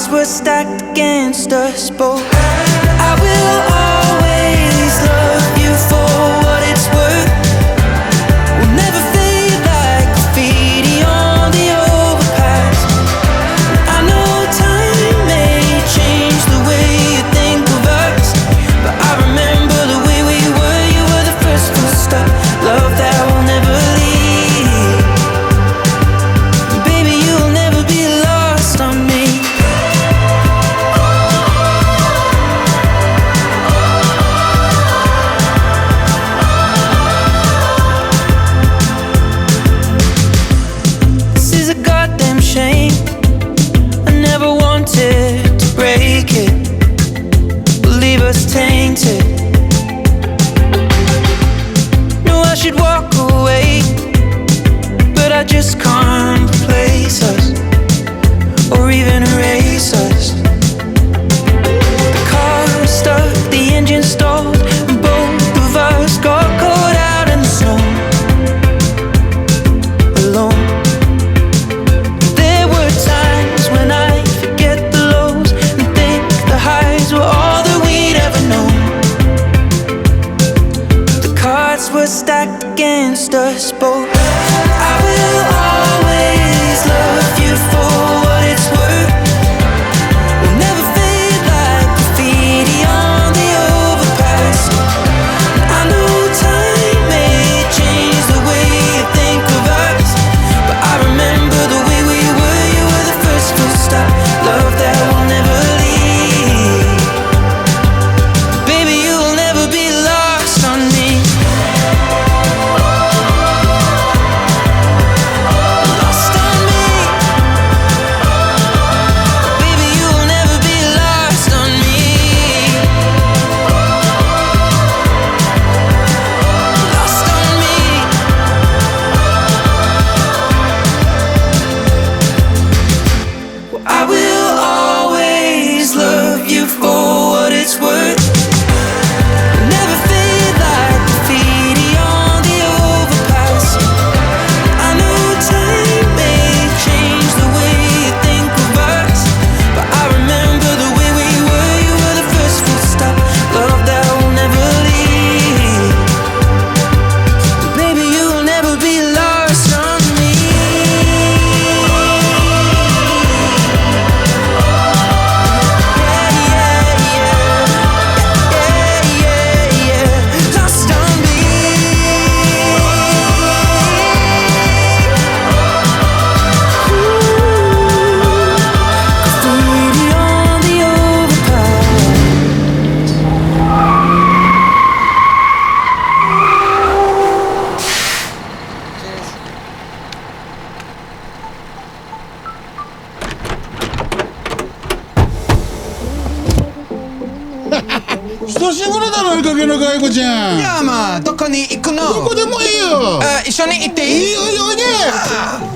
cards were stacked against us both. I will always love you for what it's worth. We'll never fade like graffiti on the overpass. I know time may change the way you think of us, but I remember the way we were. You were the first full stop, love that will never leave. Baby, you'll never be lost on me. This is a goddamn shame. I never wanted to break it, leave us tainted. No, I should walk away, but I just can't replace us or even erase us. The car stuck, the engine stalled, and both of us got caught out in the snow, alone. There were times when I forget the lows and think the highs were all that we'd ever known. The cards were stacked against us both. I will always love you for what it's worth. We'll never fade like graffiti on the overpass. I know time may change the way you think of us, but I remember the way we were. You were the first full stop, love that will never leave. Baby, you will never be lost on me. Lost on me. Baby, you will never be lost on me. Lost on me. I will always love you for what it's worth. Never fade like graffiti on the overpass. I know time may change the way you think of us, but I remember the way we were. You were the first full stop, love that will never leave. Baby, you will never be lost on me. Lost on me. Graffiti on the overpass. 久しぶりだろ、追いかけの介護ちゃん。 いやまあどこに行くの？ どこでもいいよ。 一緒に行っていい？ いいよ、いいよ、いいね。